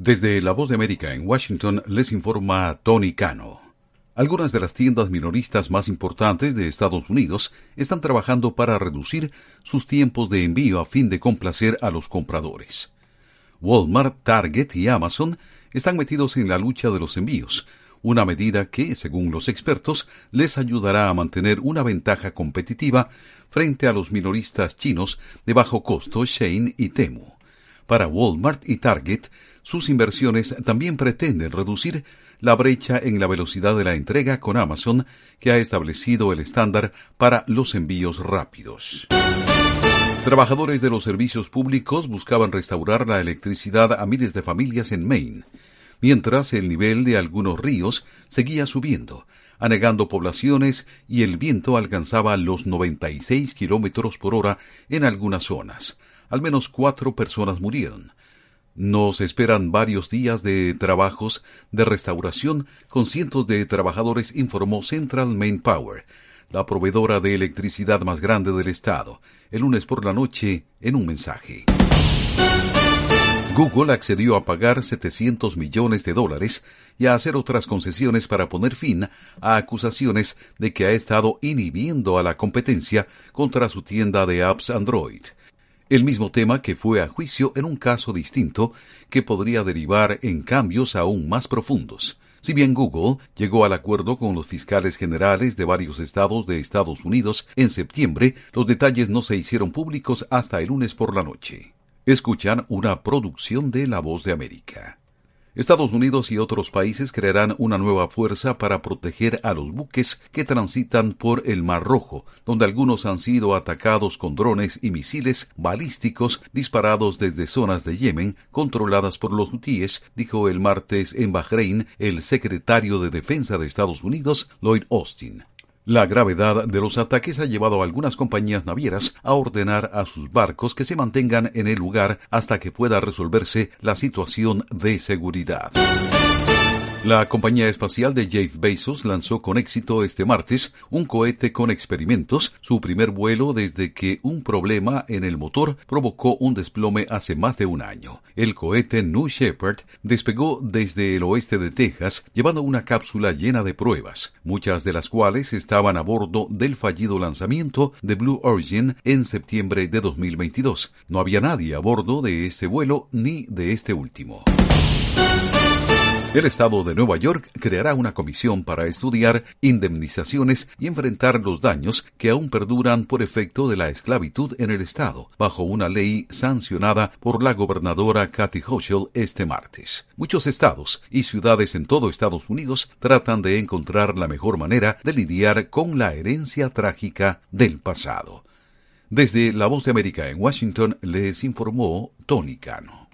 Desde La Voz de América en Washington les informa Tony Cano. Algunas de las tiendas minoristas más importantes de Estados Unidos están trabajando para reducir sus tiempos de envío a fin de complacer a los compradores. Walmart, Target y Amazon están metidos en la lucha de los envíos, una medida que, según los expertos, les ayudará a mantener una ventaja competitiva frente a los minoristas chinos de bajo costo Shein y Temu. Para Walmart y Target, sus inversiones también pretenden reducir la brecha en la velocidad de la entrega con Amazon, que ha establecido el estándar para los envíos rápidos. Trabajadores de los servicios públicos buscaban restaurar la electricidad a miles de familias en Maine, mientras el nivel de algunos ríos seguía subiendo, anegando poblaciones y el viento alcanzaba los 96 kilómetros por hora en algunas zonas. Al menos 4 personas murieron. Nos esperan varios días de trabajos de restauración con cientos de trabajadores, informó Central Maine Power, la proveedora de electricidad más grande del estado, el lunes por la noche en un mensaje. Google accedió a pagar $700 millones y a hacer otras concesiones para poner fin a acusaciones de que ha estado inhibiendo a la competencia contra su tienda de apps Android. El mismo tema que fue a juicio en un caso distinto que podría derivar en cambios aún más profundos. Si bien Google llegó al acuerdo con los fiscales generales de varios estados de Estados Unidos en septiembre, los detalles no se hicieron públicos hasta el lunes por la noche. Escuchan una producción de La Voz de América. Estados Unidos y otros países crearán una nueva fuerza para proteger a los buques que transitan por el Mar Rojo, donde algunos han sido atacados con drones y misiles balísticos disparados desde zonas de Yemen controladas por los hutíes, dijo el martes en Bahrein el secretario de Defensa de Estados Unidos, Lloyd Austin. La gravedad de los ataques ha llevado a algunas compañías navieras a ordenar a sus barcos que se mantengan en el lugar hasta que pueda resolverse la situación de seguridad. La compañía espacial de Jeff Bezos lanzó con éxito este martes un cohete con experimentos, su primer vuelo desde que un problema en el motor provocó un desplome hace más de un año. El cohete New Shepard despegó desde el oeste de Texas llevando una cápsula llena de pruebas, muchas de las cuales estaban a bordo del fallido lanzamiento de Blue Origin en septiembre de 2022. No había nadie a bordo de este vuelo ni de este último. El estado de Nueva York creará una comisión para estudiar indemnizaciones y enfrentar los daños que aún perduran por efecto de la esclavitud en el estado, bajo una ley sancionada por la gobernadora Kathy Hochul este martes. Muchos estados y ciudades en todo Estados Unidos tratan de encontrar la mejor manera de lidiar con la herencia trágica del pasado. Desde La Voz de América en Washington les informó Tony Cano.